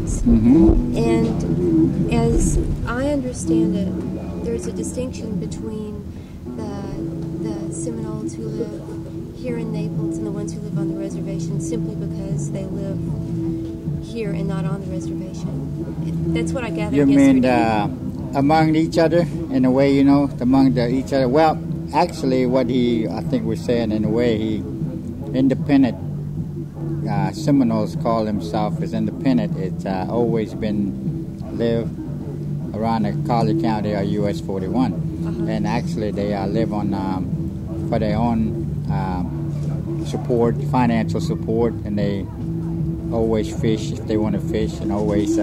Indians. And as I understand it, there's a distinction between the Seminoles who live here in Naples and the ones who live on the reservation simply because they live here and not on the reservation. That's what I gathered yesterday. You mean among each other, in a way, among each other? Well, actually, what I think we're saying, in a way, independent Seminoles call themselves as independent. It's always been live around the Collier County or US 41. And actually, they live on for their own support, financial support, and they always fish if they want to fish, and always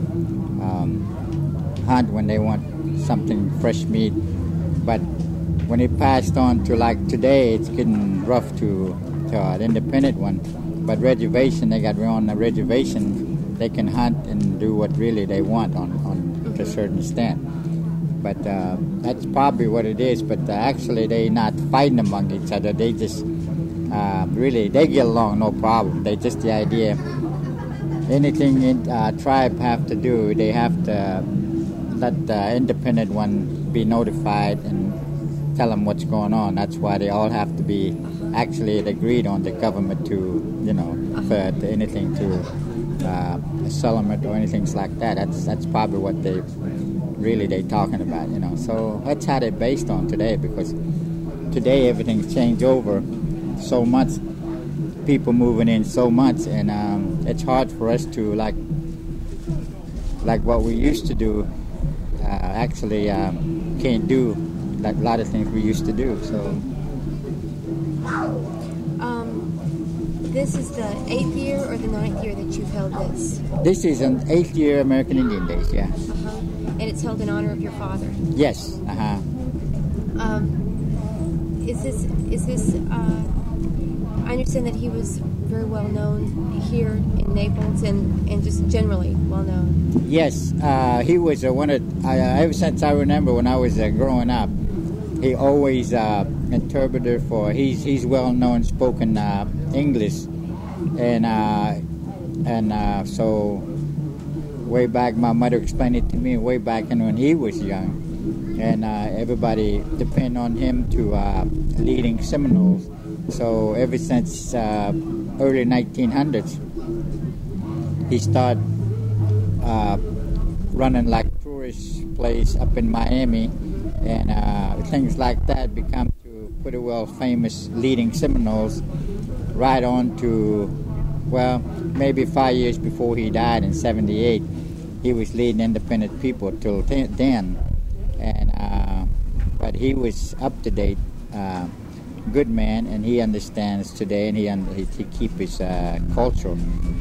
hunt when they want something fresh meat. But when it passed on to like today, it's getting rough to an independent one. But reservation, they got on the reservation, they can hunt and do what really they want on to a certain extent. But that's probably what it is. But actually, they not fighting among each other. They just really, they get along, no problem. They just the idea, anything tribe have to do, they have to let the independent one be notified and tell them what's going on. That's why they all have to be actually agreed on the government to, for anything to settlement or anything like that. That's probably what they talking about, So that's how they're based on today, because today everything's changed over so much, people moving in so much, and it's hard for us to like what we used to do. Actually, can't do like a lot of things we used to do. So. This is the 8th year or the 9th year that you've held this? This is an 8th year American Indian Days, yeah. And it's held in honor of your father? Yes, Is this, I understand that he was very well known here in Naples and just generally well known. Yes, he was one of, ever since I remember when I was growing up, he always interpreted for, he's well known, spoken English, and so way back, my mother explained it to me way back when he was young, and everybody depend on him to leading Seminoles. So ever since early 1900s, he started running like tourist place up in Miami, and things like that become to pretty well famous leading Seminoles right on to, well, maybe 5 years before he died in 78. He was leading independent people till then, and but he was up to date, good man, and he understands today, and he keep his cultural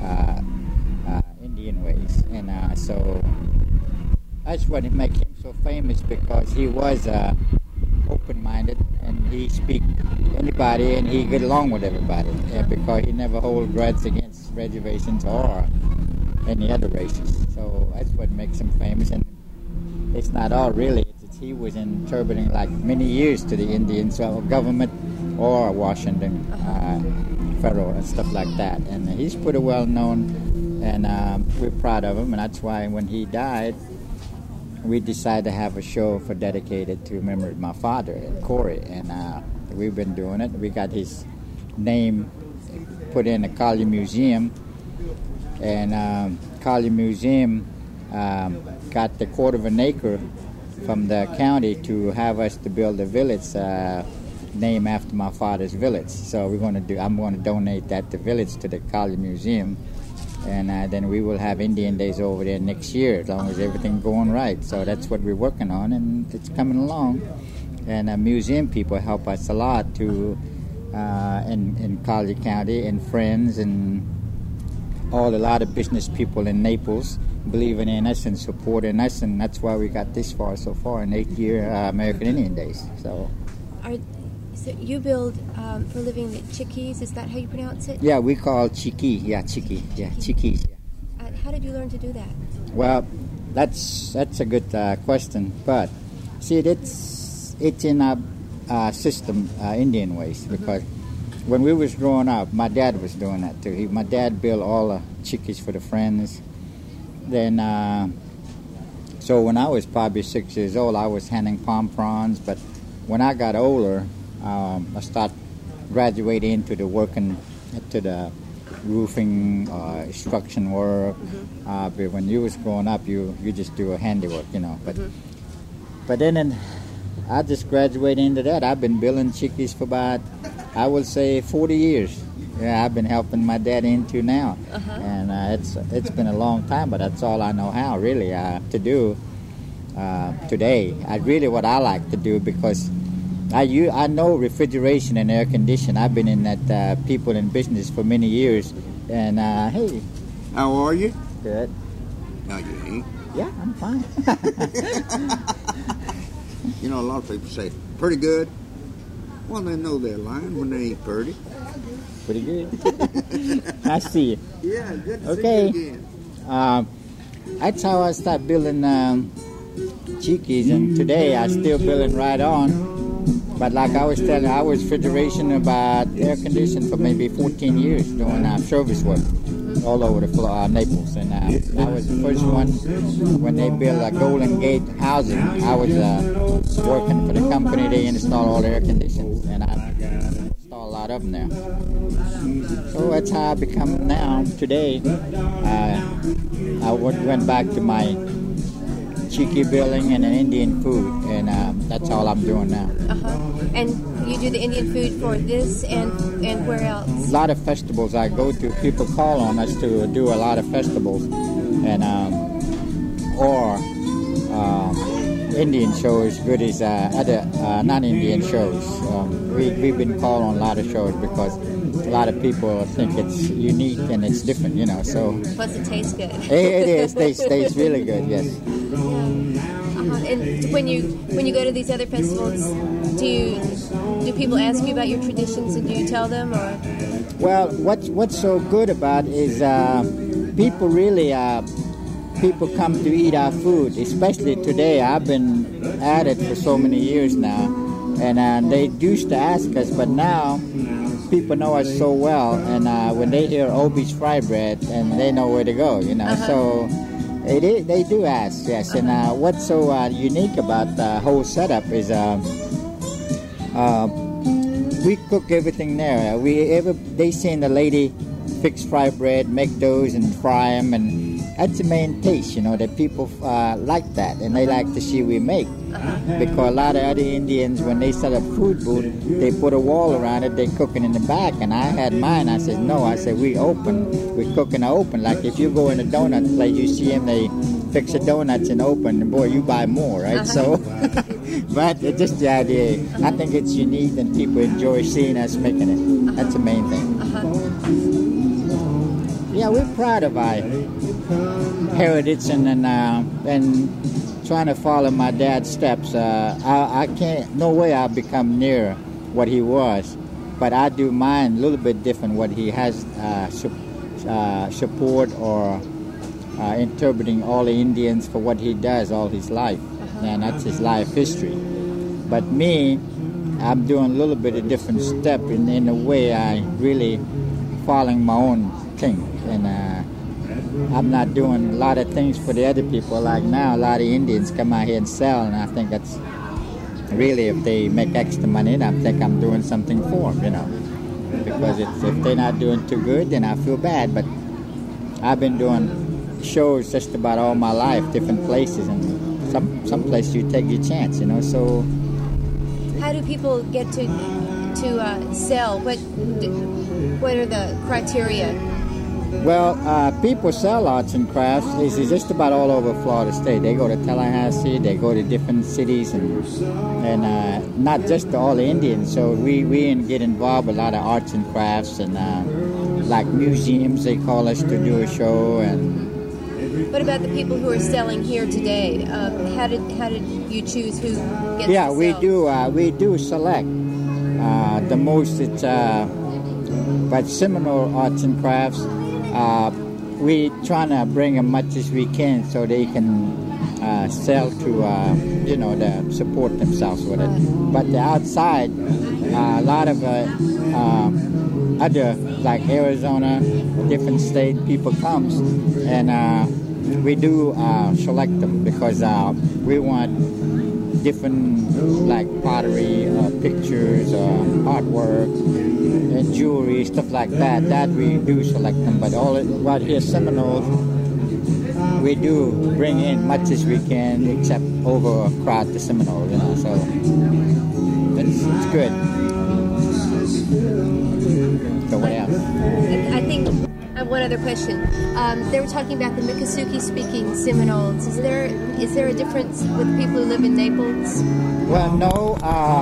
Indian ways, and so that's what makes him so famous, because he was open-minded, and he speak anybody, and he get along with everybody, because he never hold grudge against reservations or any other races. So that's what makes him famous, and it's not all really. He was interpreting like many years to the Indians government or Washington federal and stuff like that, and he's pretty well known, and we're proud of him, and that's why when he died, we decided to have a show dedicated to remember my father, Corey, and we've been doing it. We got his name put in the Collier Museum, and Collier Museum got the quarter of an acre from the county to have us to build a village named after my father's village. So I'm going to donate that village to the Collier Museum, and then we will have Indian Days over there next year, as long as everything's going right. So that's what we're working on, and it's coming along. And museum people help us a lot to in Collier County, and friends, and a lot of business people in Naples believing in us and supporting us, and that's why we got this far so far in 8th year American Indian Days. So you build for a living the chickees, is that how you pronounce it? Yeah, we call chickees. Chickees. How did you learn to do that? Well, that's a good question, but see, it's in our system, Indian ways, because when we was growing up, my dad was doing that too. My dad built all the chickees for the friends, Then, so when I was probably 6 years old, I was handing palm fronds. But when I got older, I started graduating into the working, to the roofing, construction work. But when you was growing up, you just do a handiwork, you know. But then I just graduated into that. I've been building chickies for about, I would say, 40 years. Yeah, I've been helping my dad into now, and it's been a long time, but that's all I know how really to do today. What I like to do, because I know refrigeration and air conditioning. I've been in that people in business for many years, and hey, how are you? Good. No, you ain't. Yeah, I'm fine. You know, a lot of people say pretty good. Well, they know they're lying when they ain't pretty. Pretty good. I see you. Yeah, good to okay. see you again. That's how I started building chickies, and today I still building right on. But like I was telling you, I was refrigeration about air conditioning for maybe 14 years doing service work all over the floor, Naples. And I was the first one when they built a Golden Gate housing. I was working for the company. They installed all the air conditioners, and I installed a lot of them there. So that's how I become now. Today, I went back to my chicky building and an Indian food, and that's all I'm doing now. And you do the Indian food for this and where else? A lot of festivals I go to. People call on us to do a lot of festivals, and or Indian shows, good as other non-Indian shows. We've been called on a lot of shows because a lot of people think it's unique and it's different, you know. So plus it tastes good. It is. Tastes really good. Yes. And when you go to these other festivals, do people ask you about your traditions and do you tell them, or? Well, what's so good about is people really people come to eat our food, especially today. I've been at it for so many years now, and they used to ask us, but now people know us so well, and when they hear Obie's Fry Bread, and they know where to go, you know. So they do ask, yes. And what's so unique about the whole setup is we cook everything there. They seen the lady fix fry bread, make those, and fry them, and that's the main taste, you know, that people like that, and they like to see we make. Because a lot of other Indians, when they set up food booth, they put a wall around it, they cooking in the back, and I had mine. I said, no, I said, we cook in the open. Like if you go in a donut place, you see them, they fix the donuts and open, and boy, you buy more, right? So, but it's just the idea. I think it's unique, and people enjoy seeing us making it. That's the main thing. Yeah, we're proud of our heritage and trying to follow my dad's steps. I can't, no way I'll become near what he was, but I do mine a little bit different. What he has support or interpreting all the Indians for what he does all his life, and that's his life history. But me, I'm doing a little bit of different step in a way. I really following my own thing, and I'm not doing a lot of things for the other people. Like now, a lot of Indians come out here and sell, and I think that's really, if they make extra money, I think I'm doing something for them, you know. Because if they're not doing too good, then I feel bad. But I've been doing shows just about all my life, different places, and some places you take your chance, you know. So, how do people get to sell? What are the criteria? Well, people sell arts and crafts. It's just about all over Florida State. They go to Tallahassee, they go to different cities, and not just all the Indians. So we get involved with a lot of arts and crafts, and like museums, they call us to do a show. And what about the people who are selling here today? How did you choose who gets to sell? we do select. The most it's but Seminole Arts and Crafts. We trying to bring as much as we can so they can sell to to support themselves with it. But the outside, a lot of other like Arizona, different state people comes, and we do select them because we want different like pottery, pictures, artwork, and jewelry, stuff like that. That we do select them. But right here, Seminoles, we do bring in much as we can, except overcrowd the Seminoles, you know. So it's good. So what else? I think one other question. They were talking about the Miccosukee speaking Seminoles. Is there a difference with people who live in Naples? Well, no.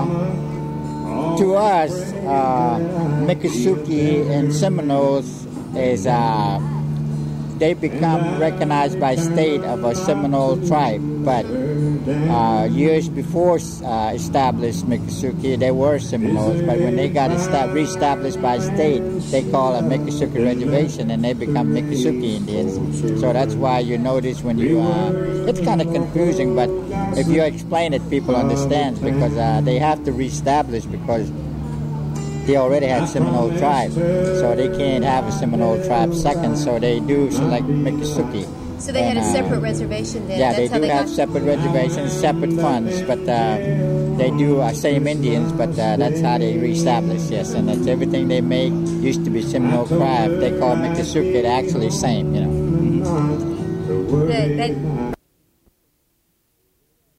To us, Miccosukee and Seminoles is they become recognized by state of a Seminole tribe. But years before established Miccosukee, they were Seminoles. But when they got reestablished by state, they call a Miccosukee reservation, and they become Miccosukee Indians. So that's why you notice when you it's kind of confusing, but if you explain it, people understand, because they have to reestablish because they already had Seminole tribe, so they can't have a Seminole tribe second, so they do select Miccosukee. So they had a separate reservation then? Yeah, That's they do have separate reservations, separate funds, but they do same Indians, but that's how they reestablish, yes, and that's everything they make used to be Seminole tribe. They call Miccosukee actually same, you know.